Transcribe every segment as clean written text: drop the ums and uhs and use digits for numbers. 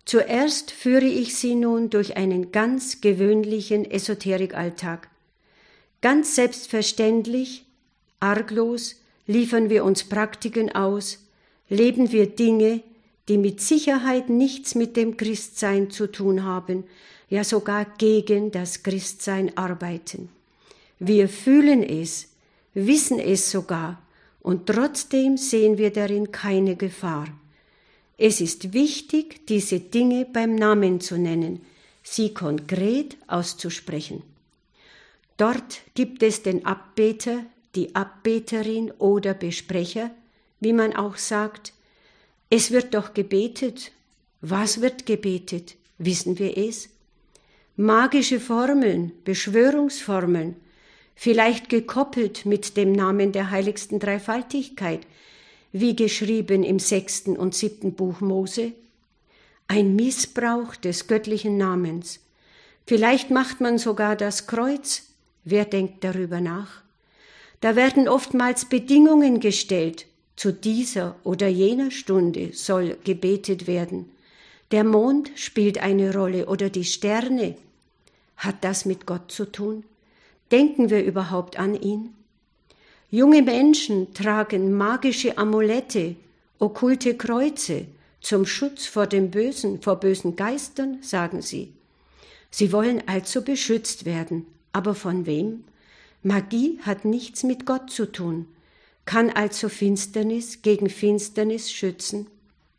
Zuerst führe ich Sie nun durch einen ganz gewöhnlichen Esoterikalltag. Ganz selbstverständlich, arglos liefern wir uns Praktiken aus, leben wir Dinge, die mit Sicherheit nichts mit dem Christsein zu tun haben, ja sogar gegen das Christsein arbeiten. Wir fühlen es, wissen es sogar, und trotzdem sehen wir darin keine Gefahr. Es ist wichtig, diese Dinge beim Namen zu nennen, sie konkret auszusprechen. Dort gibt es den Abbeter, die Abbeterin oder Besprecher, wie man auch sagt. Es wird doch gebetet. Was wird gebetet? Wissen wir es? Magische Formeln, Beschwörungsformeln, vielleicht gekoppelt mit dem Namen der heiligsten Dreifaltigkeit, wie geschrieben im 6. und 7. Buch Mose. Ein Missbrauch des göttlichen Namens. Vielleicht macht man sogar das Kreuz. Wer denkt darüber nach? Da werden oftmals Bedingungen gestellt. Zu dieser oder jener Stunde soll gebetet werden. Der Mond spielt eine Rolle oder die Sterne. Hat das mit Gott zu tun? Denken wir überhaupt an ihn? Junge Menschen tragen magische Amulette, okkulte Kreuze zum Schutz vor dem Bösen, vor bösen Geistern, sagen sie. Sie wollen also beschützt werden. Aber von wem? Magie hat nichts mit Gott zu tun, kann also Finsternis gegen Finsternis schützen.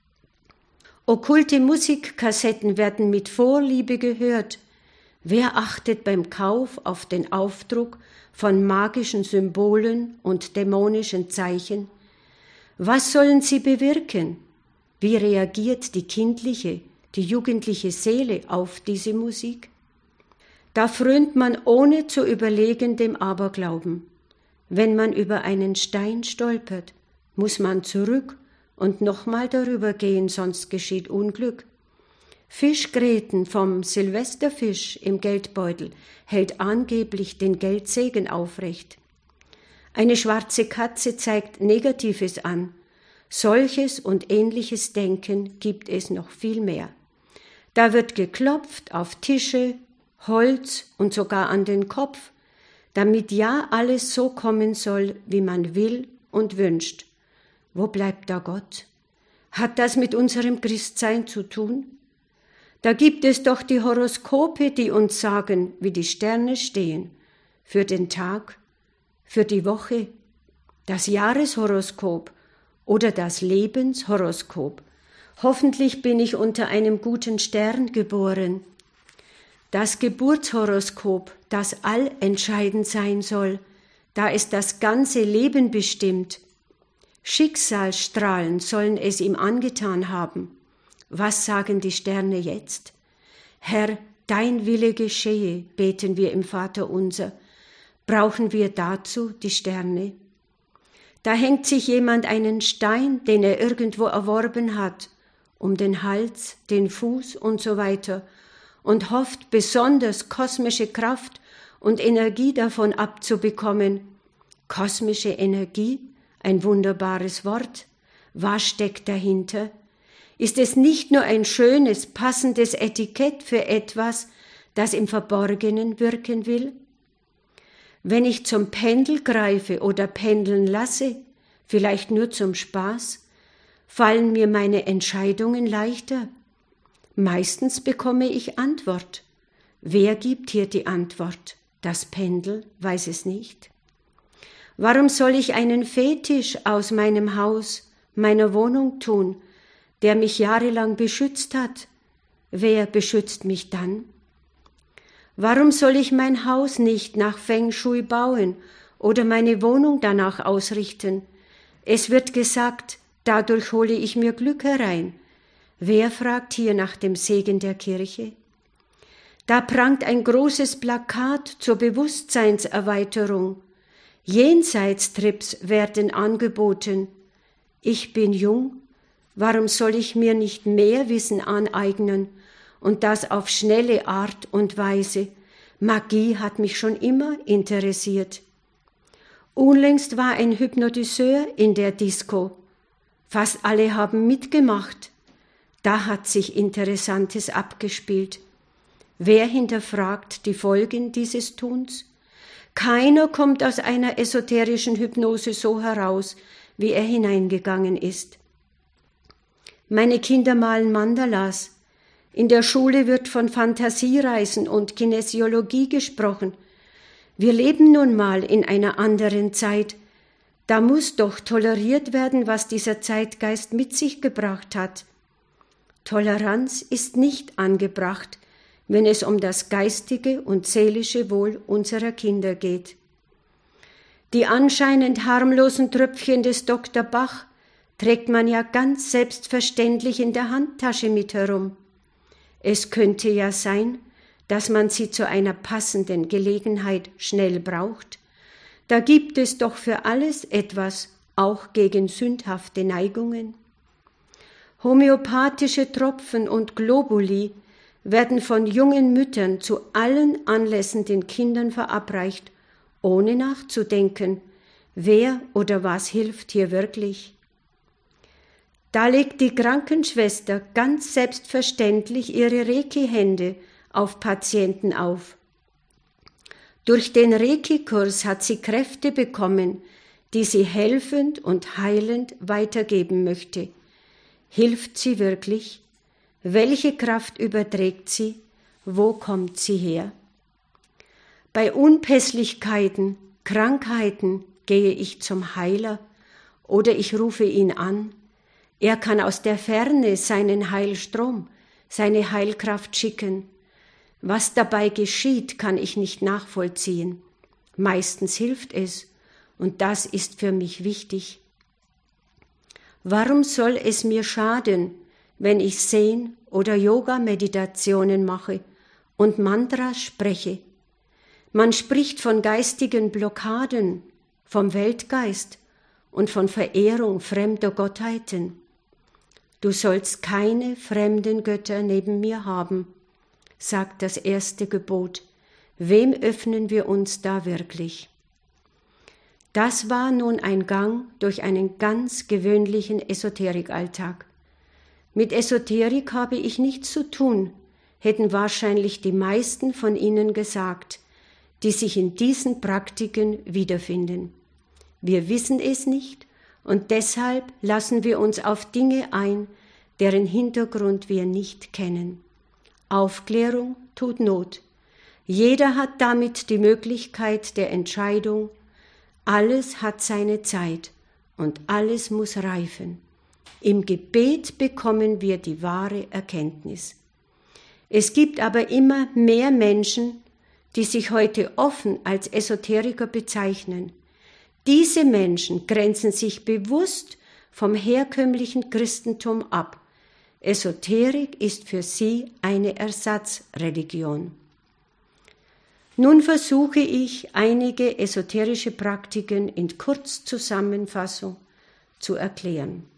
Okkulte Musikkassetten werden mit Vorliebe gehört. Wer achtet beim Kauf auf den Aufdruck von magischen Symbolen und dämonischen Zeichen? Was sollen sie bewirken? Wie reagiert die kindliche, die jugendliche Seele auf diese Musik? Da frönt man ohne zu überlegen dem Aberglauben. Wenn man über einen Stein stolpert, muss man zurück und nochmal darüber gehen, sonst geschieht Unglück. Fischgräten vom Silvesterfisch im Geldbeutel hält angeblich den Geldsegen aufrecht. Eine schwarze Katze zeigt Negatives an. Solches und ähnliches Denken gibt es noch viel mehr. Da wird geklopft auf Tische, Holz und sogar an den Kopf, damit ja alles so kommen soll, wie man will und wünscht. Wo bleibt da Gott? Hat das mit unserem Christsein zu tun? Da gibt es doch die Horoskope, die uns sagen, wie die Sterne stehen, für den Tag, für die Woche, das Jahreshoroskop oder das Lebenshoroskop. Hoffentlich bin ich unter einem guten Stern geboren. Das Geburtshoroskop, das allentscheidend sein soll, da es das ganze Leben bestimmt. Schicksalsstrahlen sollen es ihm angetan haben. Was sagen die Sterne jetzt? Herr, dein Wille geschehe, beten wir im Vaterunser. Brauchen wir dazu die Sterne? Da hängt sich jemand einen Stein, den er irgendwo erworben hat, um den Hals, den Fuß und so weiter und hofft besonders kosmische Kraft und Energie davon abzubekommen. Kosmische Energie, ein wunderbares Wort. Was steckt dahinter? Ist es nicht nur ein schönes, passendes Etikett für etwas, das im Verborgenen wirken will? Wenn ich zum Pendel greife oder pendeln lasse, vielleicht nur zum Spaß, fallen mir meine Entscheidungen leichter. Meistens bekomme ich Antwort. Wer gibt hier die Antwort? Das Pendel weiß es nicht. Warum soll ich einen Fetisch aus meinem Haus, meiner Wohnung tun, der mich jahrelang beschützt hat? Wer beschützt mich dann? Warum soll ich mein Haus nicht nach Feng Shui bauen oder meine Wohnung danach ausrichten? Es wird gesagt, dadurch hole ich mir Glück herein. Wer fragt hier nach dem Segen der Kirche? Da prangt ein großes Plakat zur Bewusstseinserweiterung. Jenseitstrips werden angeboten. Ich bin jung, warum soll ich mir nicht mehr Wissen aneignen und das auf schnelle Art und Weise? Magie hat mich schon immer interessiert. Unlängst war ein Hypnotiseur in der Disco. Fast alle haben mitgemacht. Da hat sich Interessantes abgespielt. Wer hinterfragt die Folgen dieses Tuns? Keiner kommt aus einer esoterischen Hypnose so heraus, wie er hineingegangen ist. Meine Kinder malen Mandalas. In der Schule wird von Fantasiereisen und Kinesiologie gesprochen. Wir leben nun mal in einer anderen Zeit. Da muss doch toleriert werden, was dieser Zeitgeist mit sich gebracht hat. Toleranz ist nicht angebracht, wenn es um das geistige und seelische Wohl unserer Kinder geht. Die anscheinend harmlosen Tröpfchen des Dr. Bach trägt man ja ganz selbstverständlich in der Handtasche mit herum. Es könnte ja sein, dass man sie zu einer passenden Gelegenheit schnell braucht. Da gibt es doch für alles etwas, auch gegen sündhafte Neigungen. Homöopathische Tropfen und Globuli werden von jungen Müttern zu allen Anlässen den Kindern verabreicht, ohne nachzudenken, wer oder was hilft hier wirklich. Da legt die Krankenschwester ganz selbstverständlich ihre Reiki-Hände auf Patienten auf. Durch den Reiki-Kurs hat sie Kräfte bekommen, die sie helfend und heilend weitergeben möchte. Hilft sie wirklich? Welche Kraft überträgt sie? Wo kommt sie her? Bei Unpässlichkeiten, Krankheiten gehe ich zum Heiler oder ich rufe ihn an. Er kann aus der Ferne seinen Heilstrom, seine Heilkraft schicken. Was dabei geschieht, kann ich nicht nachvollziehen. Meistens hilft es, und das ist für mich wichtig. Warum soll es mir schaden, wenn ich Zen- oder Yoga-Meditationen mache und Mantras spreche? Man spricht von geistigen Blockaden, vom Weltgeist und von Verehrung fremder Gottheiten. Du sollst keine fremden Götter neben mir haben, sagt das erste Gebot. Wem öffnen wir uns da wirklich? Das war nun ein Gang durch einen ganz gewöhnlichen Esoterikalltag. Mit Esoterik habe ich nichts zu tun, hätten wahrscheinlich die meisten von Ihnen gesagt, die sich in diesen Praktiken wiederfinden. Wir wissen es nicht und deshalb lassen wir uns auf Dinge ein, deren Hintergrund wir nicht kennen. Aufklärung tut Not. Jeder hat damit die Möglichkeit der Entscheidung. Alles hat seine Zeit und alles muss reifen. Im Gebet bekommen wir die wahre Erkenntnis. Es gibt aber immer mehr Menschen, die sich heute offen als Esoteriker bezeichnen. Diese Menschen grenzen sich bewusst vom herkömmlichen Christentum ab. Esoterik ist für sie eine Ersatzreligion. Nun versuche ich, einige esoterische Praktiken in Kurzzusammenfassung zu erklären.